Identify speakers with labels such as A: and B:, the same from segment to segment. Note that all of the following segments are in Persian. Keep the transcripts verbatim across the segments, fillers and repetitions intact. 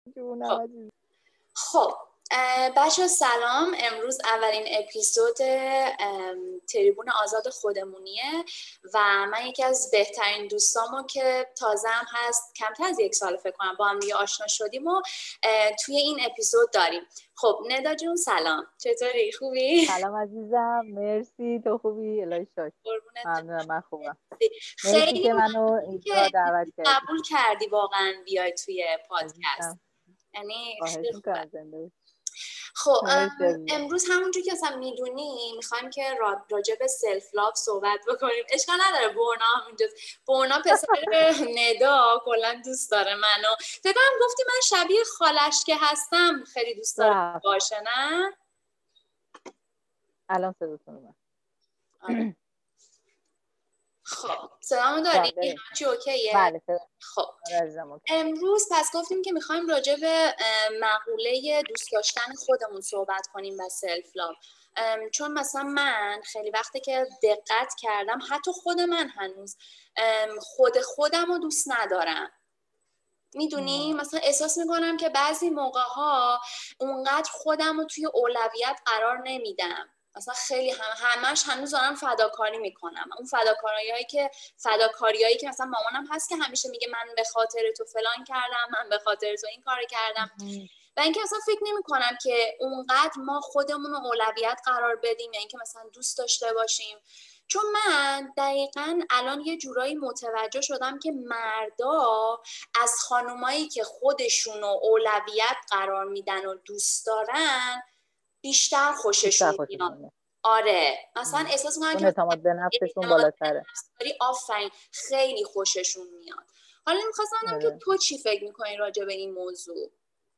A: جونم
B: خب
A: عزیز.
B: خب بچه سلام. امروز اولین اپیزود تریبون آزاد خودمونیه و من یکی از بهترین دوستامو که تازه هم هست، کمتر از یک سال فکر کنم با هم دیگه آشنا شدیم و توی این اپیزود داریم. خب ندا جون سلام، چطوری؟ خوبی؟
A: سلام عزیزم، مرسی. تو خوبی؟ الهی شکر.
B: قربونت.
A: ممنونم، من خوبم. مرسی
B: خیلی
A: که منو
B: ممنون
A: اینجا
B: که
A: دعوت کردی
B: قبول کردی واقعا بیای توی پادکست،
A: عزیزم.
B: یعنی
A: خواهش
B: خیلی خوبه.
A: میکنم. زنده باشی.
B: خب
A: مرسی عزیزم.
B: امروز همونجور که اصلا میدونی میخوایم که را- راجع به سلف لاف صحبت بکنیم. اشکال نداره برنا هم اینجاست. برنا پسر ندا کلا دوست داره منو. فکر کنم گفتی من شبیه خالش که هستم خیلی دوست داره
A: رفت.
B: باشه، نه؟
A: الان صداتون اومد.
B: آره. خب صدامو داری؟
A: بریم.
B: چی اوکیه؟
A: بله صدا.
B: خب
A: آره عزیزم اوکی.
B: امروز پس گفتیم که میخوایم راجع به مقوله دوست داشتن خودمون صحبت کنیم و سلف لاو. چون مثلا من خیلی وقته که دقت کردم حتی خود من هنوز خود خودم رو دوست ندارم. میدونی مثلا احساس میکنم که بعضی موقع ها اونقدر خودم رو توی اولویت قرار نمیدم. مثلا خیلی هم همش هنوز دارم فداکاری میکنم. اون فداکاریایی که فداکاریایی که مثلا مامانم هست که همیشه میگه من به خاطر تو فلان کردم، من به خاطر تو این کار کردم. و اینکه مثلا فکر نمی کنم که اونقدر ما خودمون رو اولویت قرار بدیم یا اینکه مثلا دوست داشته باشیم. چون من دقیقاً الان یه جورایی متوجه شدم که مردا از خانومایی که خودشون رو اولویت قرار میدن و دوست دارن بیشتر خوششون میاد. آره مثلا احساس میکنم که
A: اعتماد به نفسشون بالاتره.
B: آفرین، خیلی خوششون میاد. حالا میخواستم بدونم که تو چی فکر میکنی راجع به این موضوع؟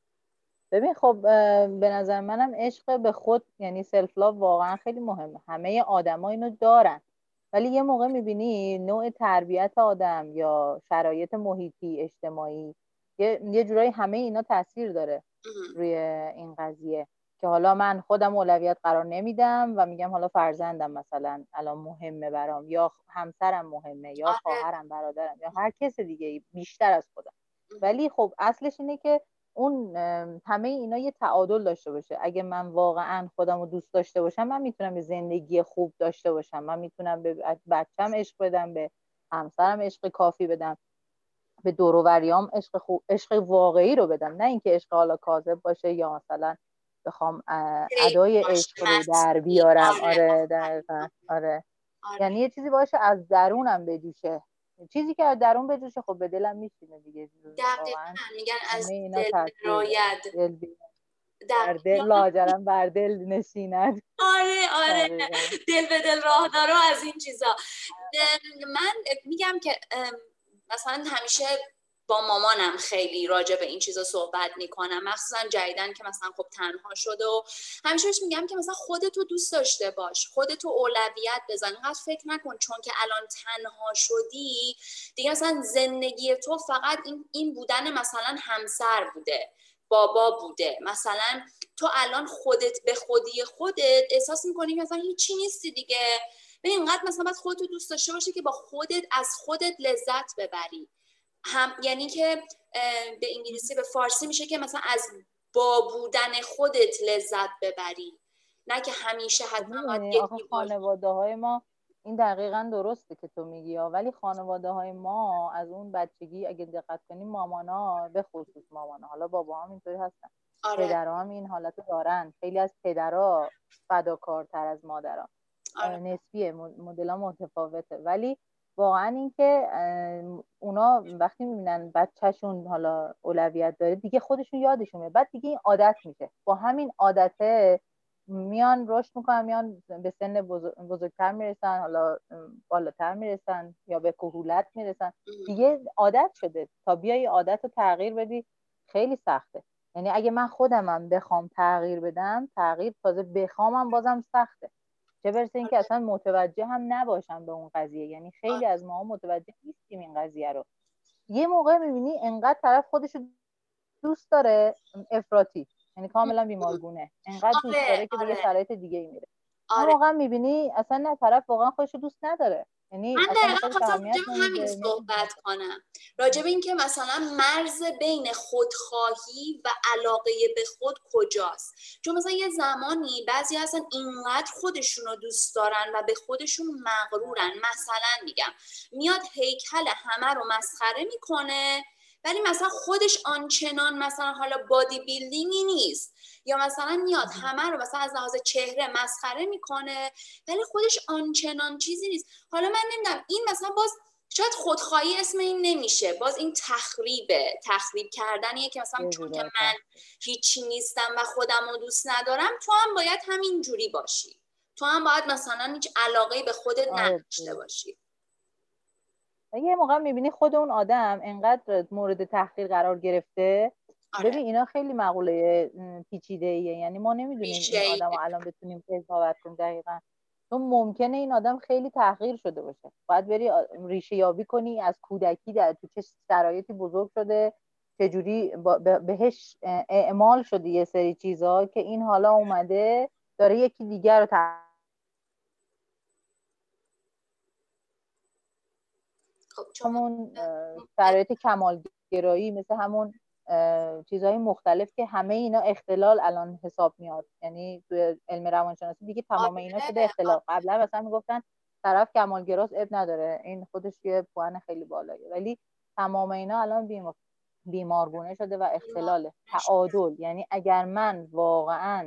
A: ببین خب به نظر منم عشق به خود یعنی سلف لاو واقعا خیلی مهمه. همه آدما اینو دارن ولی یه موقع میبینی نوع تربیت آدم یا شرایط محیطی اجتماعی یه, یه جورایی همه اینا تاثیر داره روی این قضیه که حالا من خودم اولویت قرار نمیدم و میگم حالا فرزندم مثلا الان مهمه برام یا همسرم مهمه یا خواهرم برادرم یا هر کس دیگه بیشتر از خودم. ولی خب اصلش اینه که اون همه اینا یه تعادل داشته باشه. اگه من واقعا خودم رو دوست داشته باشم من میتونم یه زندگی خوب داشته باشم، من میتونم به بچم عشق بدم، به همسرم عشق کافی بدم، به دور و بریام عشق خوب، عشق واقعی رو بدم، نه اینکه عشق حالا کاذب باشه یا مثلا بخوام ادای عشق رو در بیارم. آره دقیقاً. آره یعنی یه چیزی باشه از درونم بجوشه، چیزی که از درون بجوشه خب به دلم میشینه دیگه.
B: دقیقاً میگن از
A: اینا
B: دل براید،
A: دل بر دل لاجرم بر دل نشیند.
B: آره آره دل به دل راه داره از این چیزا. من میگم که مثلا همیشه با مامانم خیلی راجع به این چیزا صحبت میکنم، مخصوصا جدیدن که مثلا خب تنها شده و همیشه بهش میگم که مثلا خودتو دوست داشته باش، خودتو اولویت بزن، اینقدر فکر نکن چون که الان تنها شدی دیگه مثلا زندگی تو فقط این این بودن مثلا همسر بوده، بابا بوده، مثلا تو الان خودت به خودی خودت احساس میکنی که مثلا هیچی نیستی دیگه. به اینقدر مثلا باید خودتو دوست داشته باشی که با خودت از خودت لذت ببری. هم یعنی که به انگلیسی به فارسی میشه که مثلا از با بودن خودت لذت ببری، نه که همیشه حتما باید یکی
A: خانواده های ما این دقیقاً درسته که تو میگی ها. ولی خانواده های ما از اون بچگی اگه دقت کنیم مامانا به خصوص مامانا، حالا بابا هم اینطوری هستن، آره. پدرها هم این حالت دارن. خیلی از پدرها فداکارتر از مادرها. آره. نسبیه، مدل‌ها متفاوته ولی واقعا اینکه اونا وقتی میبینن بچهشون حالا اولویت داره دیگه خودشون یادشون میاد، بعد دیگه این عادت میشه، با همین عادته میان رشد میکنن، میان به سن بزرگ، بزرگتر میرسن، حالا بالاتر میرسن یا به کهولت میرسن، دیگه عادت شده. تا بیای عادت رو تغییر بدی خیلی سخته. یعنی اگه من خودمم بخوام تغییر بدم، تغییر تازه بخوامم بازم سخته، چه برسه این که اصلا متوجه هم نباشم به اون قضیه. یعنی خیلی از ما متوجه نیستیم این قضیه رو. یه موقع میبینی انقدر طرف خودشو دوست داره افراطی، یعنی کاملا بیمارگونه، انقدر دوست داره که به یه شرایط دیگه ای میره. اون موقع میبینی اصلا نه، طرف واقعا خودشو دوست نداره، یعنی
B: من
A: اصلا به
B: دقیقا
A: خودش
B: خواستم
A: اهمیت
B: راجع به همین
A: نمیده.
B: صحبت کنم، راجع به این که مثلا مرز بین خودخواهی و علاقه به خود کجاست. چون مثلا یه زمانی بعضی اصلا اینقدر خودشون رو دوست دارن و به خودشون مغرورن، مثلا میگم میاد هیکل همه رو مسخره میکنه ولی مثلا خودش آنچنان مثلا حالا بادی بیلدینگی نیست، یا مثلا میاد همه رو مثلا از لحاظ چهره مسخره میکنه ولی خودش آنچنان چیزی نیست. حالا من نمیدونم این مثلا باز شاید خودخواهی اسم این نمیشه، باز این تخریبه، تخریب کردنیه که مثلا چون که من هیچی نیستم و خودم رو دوست ندارم تو هم باید همین جوری باشی، تو هم باید مثلا هیچ علاقه‌ای به خودت نداشته باشی.
A: یه موقع میبینی خود اون آدم انقدر مورد تحقیر قرار گرفته. آره. ببین اینا خیلی مقوله پیچیده ایه، یعنی ما نمیدونیم این آدم رو الان بتونیم قضاوت کنیم دقیقاً، چون ممکنه این آدم خیلی تحقیر شده باشه. باید بری ریشه یابی کنی از کودکی در تو چه شرایطی بزرگ شده، چجوری بهش اعمال شده یه سری چیزا که این حالا اومده داره یکی دیگر رو تحقیر. همون شرایط کمالگرایی، مثل همون چیزهای مختلف که همه اینا اختلال الان حساب میاد، یعنی توی علم روانشناسی دیگه تمام اینا شده اختلال. قبلا مثلا میگفتن طرف کمالگراست اب نداره، این خودش یه پوان خیلی بالاییه، ولی تمام اینا الان بیمار بیمارگونه شده و اختلاله. تعادل، یعنی اگر من واقعا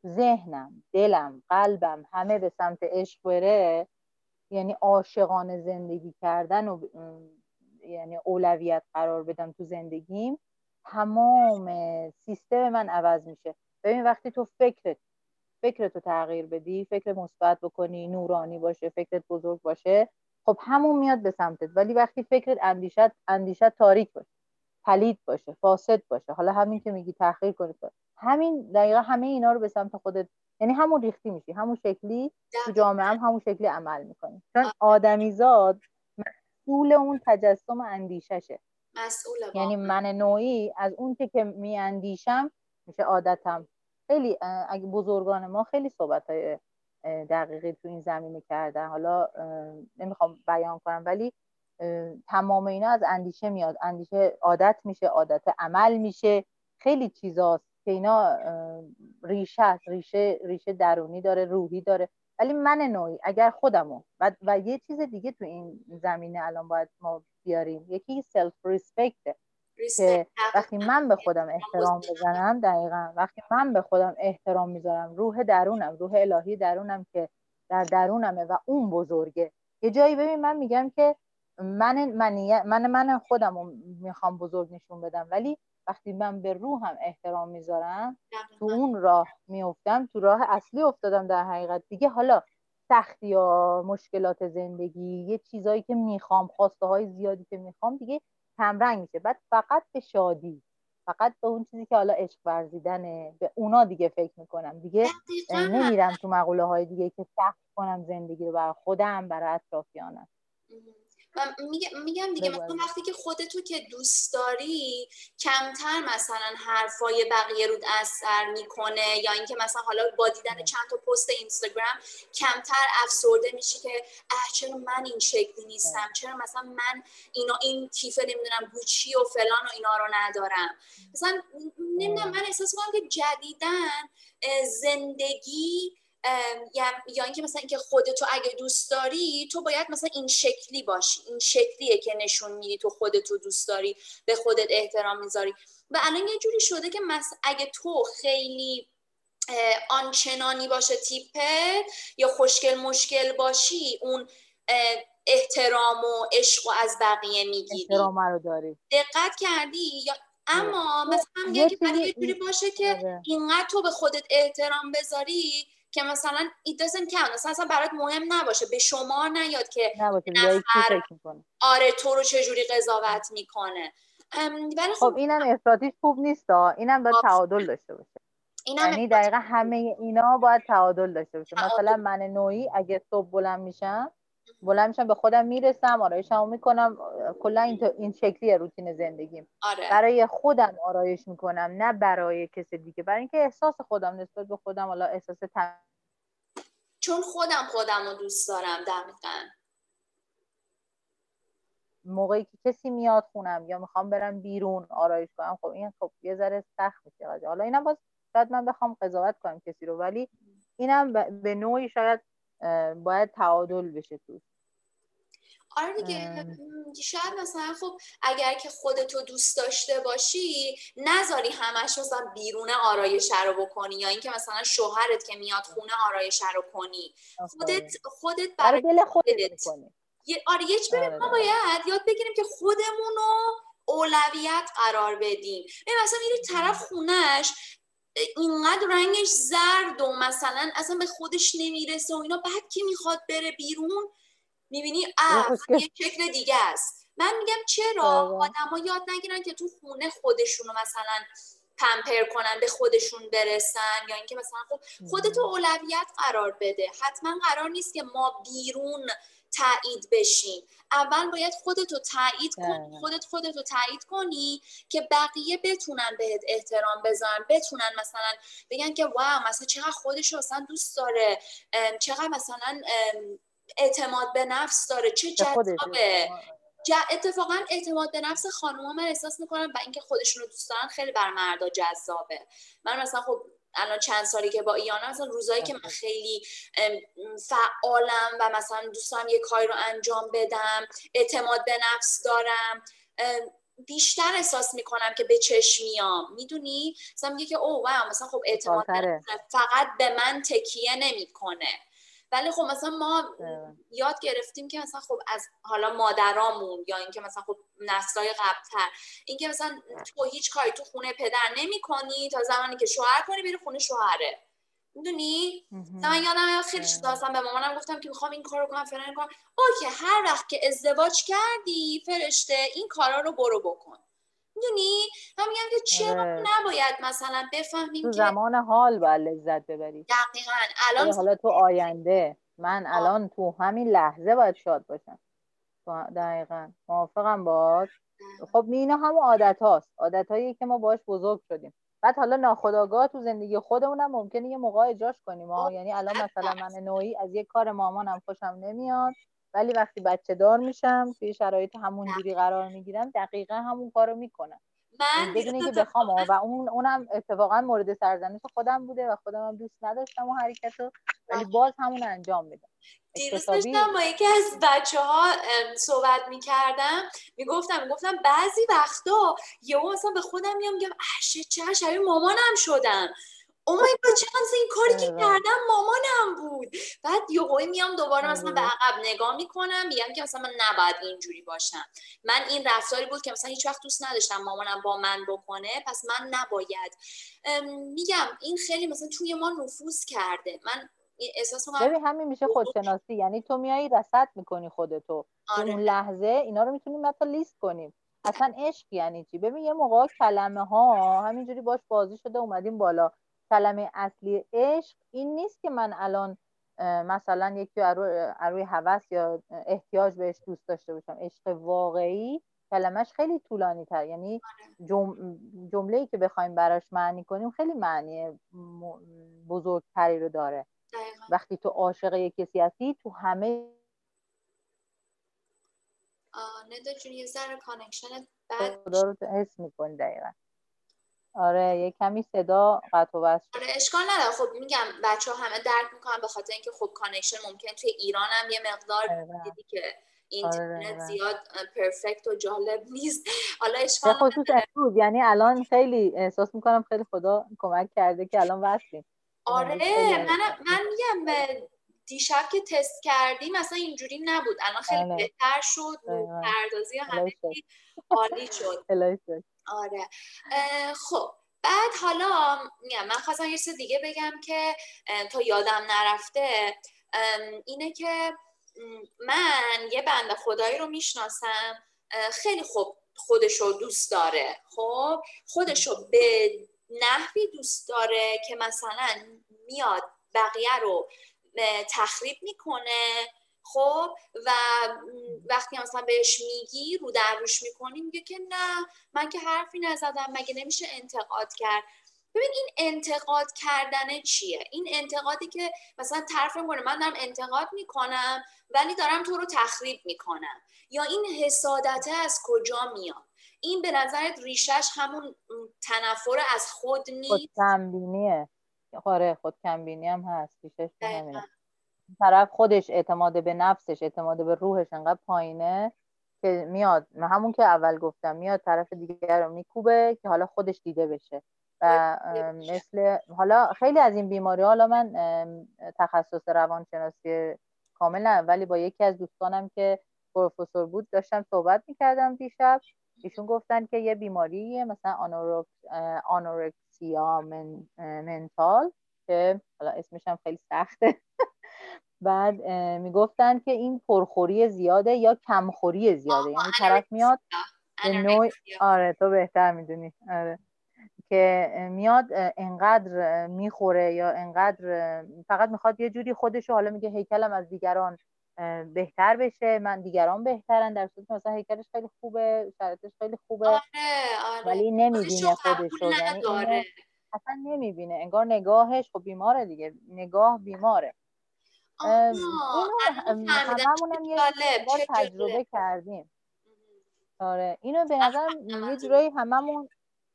A: ذهنم، دلم، قلبم همه به سمت عشق بره، یعنی عاشقانه زندگی کردن و یعنی اولویت قرار بدم تو زندگیم، تمام سیستم من عوض میشه. ببین وقتی تو فکرت فکرتو تغییر بدی، فکر مثبت بکنی، نورانی باشه، فکرت بزرگ باشه، خب همون میاد به سمتت. ولی وقتی فکرت اندیشت اندیشت تاریک باشه، پلید باشه، فاسد باشه، حالا همین که میگی تحقیر کنی، همین دقیقا همه اینا رو به سمت خودت، یعنی همون ریختی میشی، همون شکلی تو جامعه هم همون شکلی عمل میکنی. چون آدمیزاد مسئول اون تجسم اندیششه،
B: مسئول
A: یعنی من نوعی از اون که که میاندیشم میشه عادتم. خیلی اگه بزرگان ما خیلی صحبت‌های دقیقی تو این زمینه کردن، حالا نمیخوام بیان کنم ولی تمام اینا از اندیشه میاد، اندیشه عادت میشه، عادت عمل میشه، خیلی چیزاست که اینا ریشه است، ریشه ریشه درونی داره، روحی داره. ولی من نوعی اگر خودمو و, و یه چیز دیگه تو این زمینه الان باید ما بیاریم، یکی سلف ریسپکت، که وقتی من به خودم احترام بزنم، دقیقاً وقتی من به خودم احترام میذارم، روح درونم، روح الهی درونم که در درونمه و اون بزرگه. یه جایی ببین من میگم که من منی من من خودم رو میخوام بزرگ نشون بدم، ولی وقتی من به روحم احترام میذارم، تو اون راه میافتم، تو راه اصلی افتادم در حقیقت دیگه. حالا سختی یا مشکلات زندگی، یه چیزایی که میخوام، خواسته های زیادی که میخوام دیگه کمرنگ میشه. بعد فقط به شادی، فقط به اون چیزی که حالا عشق ورزیدنه، به اونا دیگه فکر میکنم، دیگه نمیرم تو مقوله های دیگه که سخت کنم زندگی رو برای خودم، برای اطرافیانم.
B: میگم میگم دیگه مثلا وقتی که خودتو که دوست داری کمتر مثلا حرفای بقیه رود اثر میکنه، یا اینکه مثلا حالا با دیدن چند تا پست اینستاگرام کمتر افسرده میشی که اه چرا من این شکلی نیستم، چرا مثلا من اینا این کیف نمیدونم گوچی و فلان و اینا رو ندارم. مثلا نمیدونم، من احساس میکنم که جدیدن زندگی یا اینکه مثلا اینکه خودتو اگه دوست داری تو باید مثلا این شکلی باشی، این شکلیه که نشون میدی تو خودتو دوست داری، به خودت احترام میذاری. و الان یه جوری شده که مثلا اگه تو خیلی آنچنانی باشه تیپت یا خوشگل مشکل باشی، اون احترام و عشق و از بقیه میگیری،
A: احترام رو داری،
B: دقت کردی؟ یا اما مثلا میگه که باید یه جوری باشه که اینقدر تو به خودت احترام بذاری که مثلا it doesn't count، مثلا, مثلا برات مهم نباشه، به شما نیاد که
A: نفر
B: آره تو رو چجوری قضاوت میکنه. ولی
A: خب اینم افراطیش خوب نیست، اینم باید تعادل داشته باشه. یعنی دقیقا همه اینا باید تعادل داشته باشه. تعادل. مثلا من نوعی اگه صبح بلند میشم بلند میشم به خودم میرسم، آرایشمو میکنم، کلا این این شکلیه روتین زندگیم.
B: آره.
A: برای خودم آرایش میکنم، نه برای کسی دیگه، برای اینکه احساس خودم نسبت به خودم، حالا احساس تن...
B: چون خودم خودم رو دوست دارم. دقیقاً
A: موقعی که کسی میاد خونم یا میخوام برم بیرون آرایش کنم، خب این خب یه ذره سخت میشه. حالا اینم باز شاید من بخوام قضاوت کنم کسی رو، ولی اینم به نوعی شاید باید تعادل بشه توش.
B: آره دیگه، شاید مثلا خب اگر که خودتو دوست داشته باشی نذاری همش مثلا بیرون آرایش رو بکنی، یا اینکه مثلا شوهرت که میاد خونه آرایش رو کنی. خودت خودت برای
A: دل خودت میکنی.
B: یه آره یه چیزی ما باید یاد بگیریم که خودمون رو اولویت قرار بدیم. مثلا میری طرف خونهش اینقدر رنگش زرد و مثلا اصلا به خودش نمیرسه و اینا، بعد که میخواد بره بیرون میبینی اه یه شکل دیگه است. من میگم چرا آدما یاد نگیرن که تو خونه خودشونو مثلا پمپر کنن، به خودشون برسن، یا اینکه مثلا خب خودتو اولویت قرار بده. حتما قرار نیست که ما بیرون تایید بشیم. اول باید خودتو تایید کنی، خودت خودتو تایید کنی که بقیه بتونن بهت احترام بذارن، بتونن مثلا بگن که واو مثلا چقدر خودشو اصلا دوست داره، چقدر مثلا اعتماد به نفس داره، چه جذابه. اتفاقا اعتماد به نفس خانوما من احساس میکنم و اینکه خودشون رو دوست دارن خیلی بر مردا جذابه. من مثلا خب الان چند سالی که با ایانا، مثلا روزایی که من خیلی فعالم و مثلا دوست دارم یه کاری رو انجام بدم، اعتماد به نفس دارم، بیشتر احساس میکنم که به چشم میام. میدونی مثلا میگه که اوه واو مثلا خب اعتماد به نفس فقط به من تکیه نمیکنه. ولی خب مثلا ما یاد گرفتیم که مثلا خب از حالا مادرامون یا اینکه مثلا خب نسل‌های قبل‌تر، اینکه مثلا تو هیچ کاری تو خونه پدر نمی‌کنی تا زمانی که شوهر کنی بری خونه شوهره. میدونی؟ مثلا من یادم خیلی چیزا اصلا به مامانم گفتم که می‌خوام این کارو کنم فلان کنم. اوکی هر وقت که ازدواج کردی فرشته این کارا رو برو بکن. میدونی؟ من میگم که چرا نباید مثلا بفهمیم
A: تو
B: که
A: زمان حال باید لذت ببری.
B: دقیقاً الان
A: حالا تو آینده، من الان تو همین لحظه باید شاد باشم. دقیقاً موافقم باهات. خب اینا هم عادت هاست، عادت هایی که ما باش بزرگ شدیم. بعد حالا ناخودآگاه تو زندگی خودمونم ممکنه یه موقع اجراش کنیم ها. یعنی الان مثلا من نوعی از یک کار مامانم خوشم نمیاد، ولی وقتی بچه دار میشم توی شرایط همون جوری قرار میگیرم دقیقاً همون کارو میکنم.
B: من
A: بدون اینکه بخوام و اون اونم اتفاقا مورد سرزنش خودم بوده و خودم هم دوست نداشتم اون حرکتو، ولی باز همون انجام میدم.
B: دیروز داشتم با یکی از بچه ها صحبت میکردم، میگفتم میگفتم بعضی وقتا یهو مثلا به خودم میام میگم اشه چه شبیه مامانم شدم. او مای گاد چقدر این کاری که کردم مامانم بود. بعد یهو میام دوباره مثلا به عقب نگاه میکنم میگم که مثلا من نباید اینجوری باشم. من این رفتاری بود که مثلا هیچ وقت دوست نداشتم مامانم با من بکنه، پس من نباید. میگم این خیلی مثلا توی ما نفوذ کرده. من احساس می‌کنم
A: ببین همین میشه خودشناسی. یعنی تو میایی رصد میکنی خودتو.
B: آره.
A: تو اون لحظه اینا رو میتونیم مثلا لیست کنیم. اصلا عشق یعنی چی؟ ببین یه موقع کلمه ها همینجوری باش بازی شده اومدیم بالا. کلمه اصلی عشق این نیست که من الان مثلا یکی روی هوس یا احتیاج بهش دوست داشته باشم. عشق واقعی کلمش خیلی طولانی تر، یعنی جم... جمله‌ای که بخوایم براش معنی کنیم خیلی معنی بزرگتری رو داره.
B: دقیقا.
A: وقتی تو عاشق یک کسی هستی تو همه
B: ندا جون یه ذره کانکشنت بد
A: خدا رو حس میکنی. دقیقا آره یه کمی صدا قطع و وصل.
B: آره اشکال نداره. خب میگم بچه ها همه درک میکنن به خاطر اینکه خب کانکشن ممکن توی ایران هم یه مقدار دیدی که اینترنت آره زیاد پرفکت و جالب نیست. حالا اشکال
A: به خصوص امروز، یعنی الان خیلی احساس میکنم خیلی خدا کمک کرده که الان وصلیم.
B: آره من من میگم دیشب که تست کردیم مثلا اینجوری نبود، الان خیلی آره. بهتر شد، نور پردازی همه چی عالی شد. آره خب بعد حالا میگم من خواستم یه چیز دیگه بگم که تا یادم نرفته، اینه که من یه بنده خدایی رو میشناسم خیلی خوب خودشو دوست داره. خب خودشو به نحوی دوست داره که مثلا میاد بقیه رو تخریب میکنه. خب و وقتی مثلا بهش میگی رو در روش میکنی میگه که نه من که حرفی نزدم، مگه نمیشه انتقاد کرد. ببین این انتقاد کردن چیه؟ این انتقادی که مثلا طرف میکنه من دارم انتقاد میکنم ولی دارم تو رو تخریب میکنم، یا این حسادته از کجا میاد؟ این به نظرت ریشش همون تنفر از خود نیست؟
A: خودکمبینیه. آره خودکمبینی هم هست، ریشش تو
B: دقیقا.
A: همینه. طرف خودش اعتماد به نفسش، اعتماد به روحش انقدر پایینه که میاد همون که اول گفتم، میاد طرف دیگر رو میکوبه که حالا خودش دیده بشه. و مثل حالا خیلی از این بیماری، حالا من تخصص روانشناسی کامل نه، ولی با یکی از دوستانم که پروفسور بود داشتم صحبت میکردم دیشب. ایشون گفتن که یه بیماریه مثلا آنورکسیا من، منتال، که حالا اسمش هم خیلی سخته. بعد میگفتن که این پرخوری زیاده یا کمخوری زیاده، یعنی طرف میاد به نوع، آره تو بهتر میدونی، آره که میاد انقدر میخوره یا انقدر فقط میخواد یه جوری خودشو، حالا میگه هیکلم از دیگران بهتر بشه، من دیگران بهترن، در صورتی که مثلا هیکلش خیلی خوبه، شرایطش خیلی خوبه،
B: آره آره
A: ولی
B: خودشو
A: نمیبینه
B: قبول
A: خودشو، یعنی
B: نداره.
A: اینو اصلا نمیبینه، انگار نگاهش خب بیماره دیگه، نگاه بیماره.
B: آها
A: اینو
B: الان فهمیدم. چه
A: هممونم یه
B: جالب
A: بار
B: چه جالب.
A: تجربه کردیم. آره اینو به نظرم یه جورایی هممون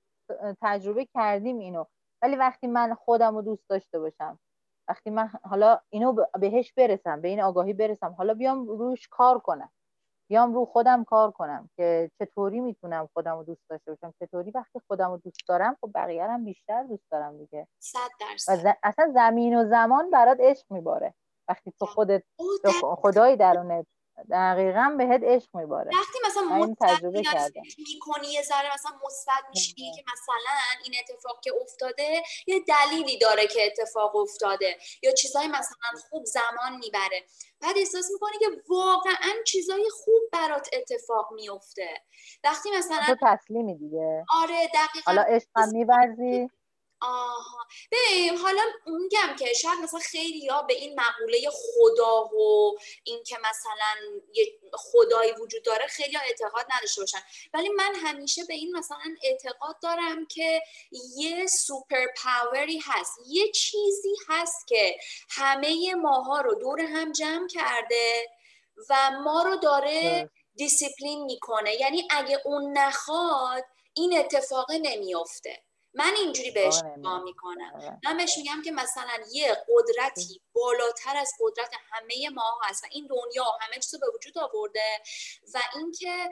A: تجربه کردیم اینو. ولی وقتی من خودم رو دوست داشته باشم، وقتی من حالا اینو بهش برسم، به این آگاهی برسم، حالا بیام روش کار کنم، بیام رو خودم کار کنم که چطوری میتونم خودم رو دوست داشته باشم، چطوری وقتی خودم رو دوست دارم خب بقیه هم بیشتر دوست دارم دیگه.
B: صد
A: و
B: درصد.
A: ز... اصلا زمین و زمان برات عشق میباره وقتی تو خودت به خدای درونت دقیقاً بهت عشق میباره.
B: وقتی مثلا
A: من این
B: مثبت
A: تجربه
B: میاری
A: کردم.
B: فکر میکنی یه ذره مثلا مثبت میشی که مثلا این اتفاق که افتاده یه دلیلی داره که اتفاق افتاده، یا چیزای مثلا خوب زمان میبره، بعد احساس میکنی که واقعا چیزای خوب برات اتفاق میفته. وقتی مثلا
A: تو تسلیمی دیگه،
B: آره دقیقاً.
A: حالا عشق هم میورزی.
B: آها ببین حالا میگم که شاید مثلا خیلی ها به این مقوله خدا و این که مثلا یه خدایی وجود داره خیلی ها اعتقاد نداشته باشن، ولی من همیشه به این مثلا اعتقاد دارم که یه سوپر پاوری هست، یه چیزی هست که همه ماها رو دور هم جمع کرده و ما رو داره دیسیپلین میکنه، یعنی اگه اون نخواد این اتفاق نمیافته. من اینجوری بهش نگاه میکنم. من بهش میگم که مثلا یه قدرتی بالاتر از قدرت همه ما هست و این دنیا همه چیزو به وجود آورده و اینکه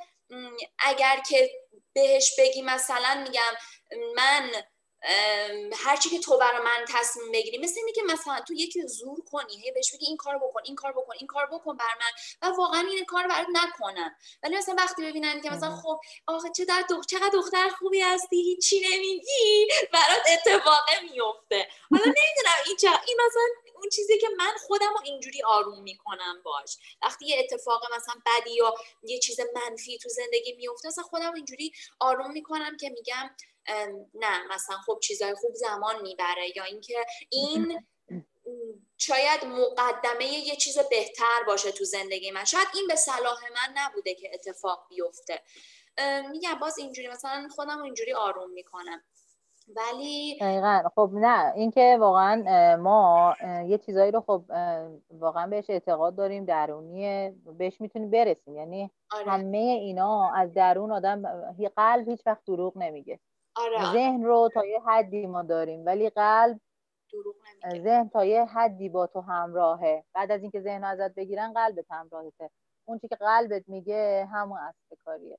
B: اگر که بهش بگی مثلا میگم من هرچی که تو برای من تصمیم بگیری، مثل اینه که مثلا تو یکی زور کنی، هی بهش بگی این کار بکن این کار بکن این کار بکن بر من و واقعا این کار برات نکنن. ولی مثلا وقتی ببینن که مثلا خب آخه چقدر دختر چقدر دختر خوبی هستی هیچی نمیگی، برات اتفاق میفته. حالا نمیدونم این چه این مثلا اون چیزی که من خودم رو اینجوری آروم میکنم باش، وقتی یه اتفاق مثلا بدی یا یه چیز منفی تو زندگی میفته مثلا خودم اینجوری آروم میکنم که میگم نه مثلا خب چیزای خوب زمان میبره، یا اینکه این شاید مقدمه یه چیز بهتر باشه تو زندگی من، شاید این به صلاح من نبوده که اتفاق بیفته. میگم باز اینجوری مثلا خودم اینجوری آروم میکنم. ولی
A: دقیقا خب نه اینکه واقعا ما یه چیزایی رو خب واقعا بهش اعتقاد داریم، درونیه، بهش میتونیم برسیم، یعنی
B: آره.
A: همه اینا از درون آدم، قلب هیچ وقت دروغ نمیگه.
B: آره.
A: ذهن رو تا یه حدی ما داریم ولی قلب
B: دروغ نمیگه.
A: ذهن تا یه حدی با تو همراهه، بعد از اینکه ذهن ازت بگیرن قلبت همراهته، اون چی که قلبت میگه همون اصل کاریه.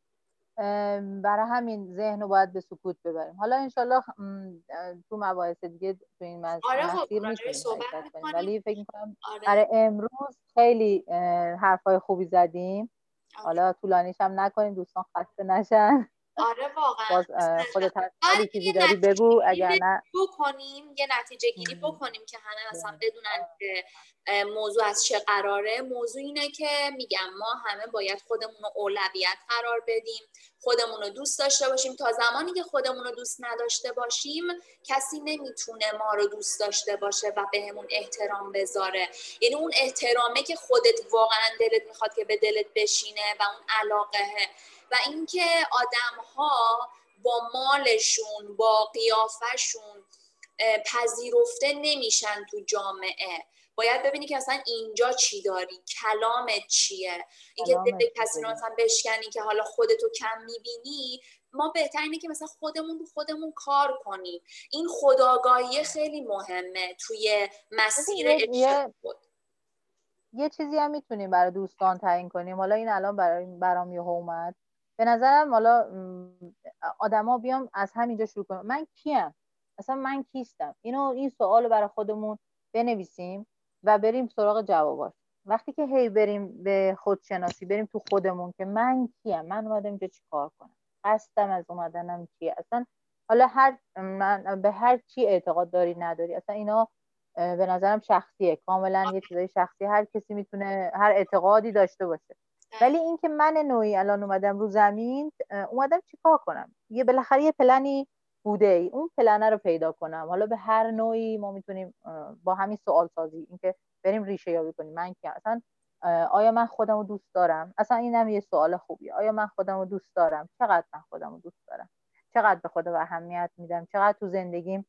A: برای همین ذهن رو باید به سکوت ببریم. حالا انشالله تو مباحث دیگه تو این
B: آره خب
A: مسیر
B: راجعش
A: میتونیم
B: صحبت
A: حرکت کنیم،
B: میکنیم.
A: ولی فکر میکنم
B: آره.
A: برای امروز خیلی حرفای خوبی زدیم.
B: آره.
A: حالا طولانیش هم نکنیم دوستان خسته نشن.
B: آره واقعا
A: باز خودت هر سوالی
B: باید
A: چیزی
B: یه
A: داری
B: نتیجه
A: بگو، اگر
B: گیری
A: نه
B: بکنیم یه نتیجه گیری بکنیم که همه مثلا بدونن که موضوع از چه قراره. موضوع اینه که میگم ما همه باید خودمون رو اولویت قرار بدیم، خودمون رو دوست داشته باشیم. تا زمانی که خودمون رو دوست نداشته باشیم کسی نمیتونه ما رو دوست داشته باشه و بهمون احترام بذاره. یعنی اون احترامه که خودت واقعا دلت میخواد که به دلت بشینه و اون علاقه و اینکه آدم‌ها با مالشون با قیافشون پذیرفته نمیشن تو جامعه. باید ببینی که اصلا اینجا چی داری، کلامت چیه. اینکه دل کسی رو مثلا بشکنی که حالا خودتو کم میبینی، ما بهتر اینه که مثلا خودمون رو خودمون کار کنیم. این خودآگاهی خیلی مهمه توی مسیر
A: یه یه چیزی هم میتونیم برای دوستان تعیین کنیم. حالا این الان برای برام یهو اومد به نظرم، حالا آدما بیام از همینجا شروع کنیم. من کیم؟ اصلا من کیستم؟ اینو این سوالو برای خودمون بنویسیم و بریم سراغ جواباش. وقتی که هی بریم به خودشناسی، بریم تو خودمون که من کیم، من اومدم اینجا چیکار کنم، قصدم از اومدنم چیه، اصلا حالا هر من به هر چی اعتقاد داری نداری، اصلا اینا به نظرم شخصیه، کاملا یه چیزای شخصی، هر کسی میتونه هر اعتقادی داشته باشه. ولی اینکه من نوعی الان اومدم رو زمین، اومدم چیکار کنم، یه بالاخره یه پلنی بوده ای، اون پلنه رو پیدا کنم. حالا به هر نوعی ما میتونیم با همین سوال سازی، اینکه بریم ریشه یابی کنیم. من کیم؟ اصلا آیا من خودم رو دوست دارم؟ اصلا اینم یه سوال خوبیه. آیا من خودم رو دوست دارم؟ چقدر من خودم رو دوست دارم؟ چقدر به خودم اهمیت میدم؟ چقدر تو زندگیم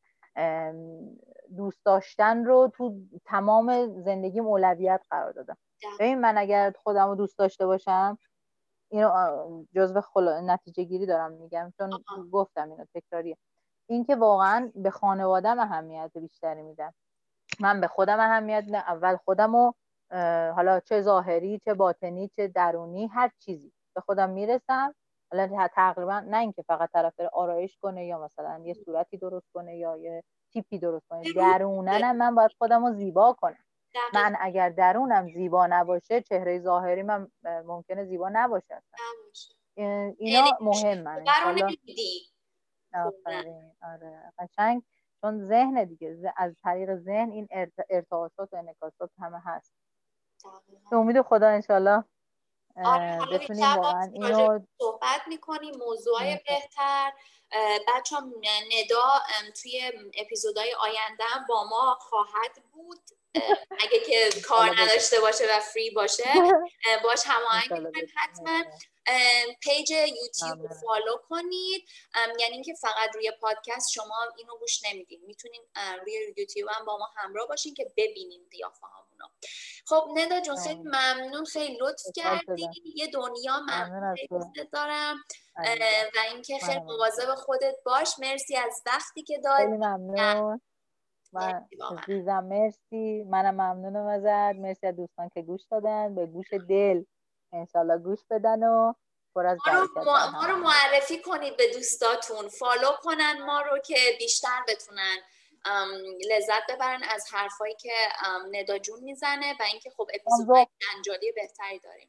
A: دوست داشتن رو تو تمام زندگیم اولویت قرار دادم؟ ببین من اگر خودم رو دوست داشته باشم، اینو جزو خلا... نتیجه گیری دارم میگم، چون آه. گفتم اینو تکراریه، این که واقعا به خانوادم اهمیت بیشتری میدم. من به خودم اهمیت میدم، اول خودم رو، حالا چه ظاهری چه باطنی چه درونی، هر چیزی به خودم میرسم. حالا تقریبا نه اینکه فقط طرف بره آرایش کنه یا مثلا یه صورتی درست کنه یا یه تیپی درست کنه، دروننم من باید خودم رو زیبا کنم. من اگر درونم زیبا نباشه، چهره ظاهری من ممکنه زیبا نباشه اصلا. اینا مهمه. حالا آفرین، آره قشنگ، چون ذهن دیگه، از طریق ذهن این ارتعاشات و انعکاسات همه هست. به امید خدا انشالله
B: آره حالا
A: بتونیم واقعا اینو
B: صحبت میکنیم، موضوعای بهتر. بچه هم ندا توی اپیزودهای آینده هم با ما خواهد بود، اگه که کار نداشته باشه و فری باشه باش هماهنگ میکنیم. حتما پیج یوتیوب رو فالو کنید، یعنی اینکه فقط روی پادکست شما اینو گوش نمیدین، میتونین روی یوتیوب هم با ما همراه باشین که ببینین قیافه هامونو. خب ندا جون خیلی ممنون، خیلی لطف کردی، یه دنیا ممنون، خیلی دوست دارم و اینکه خیلی مواظب خودت باش. مرسی از وقتی که دادی.
A: خیلی ممنون. من عزیزم مرسی، منم ممنونم ازت. مرسی از دوستان که گوش دادن، به گوش دل انشالله گوش بدن و پر از برکت.
B: ما, رو ما رو معرفی کنید به دوستاتون، فالو کنن ما رو که بیشتر بتونن لذت ببرن از حرفایی که ندا جون میزنه و اینکه خب اپیزودهای جنجالی بهتری داریم.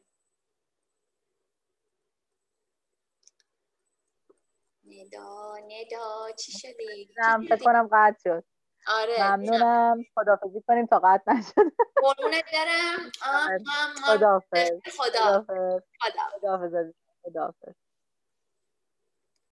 B: ندا ندا چی شدی؟
A: من فکر کنم قطع شد.
B: آره
A: ممنونم. خداحافظی کنیم تا قطع نشد.
B: قربونت برم.
A: خداحافظ.
B: خدا
A: خداحافظ. خداحافظ.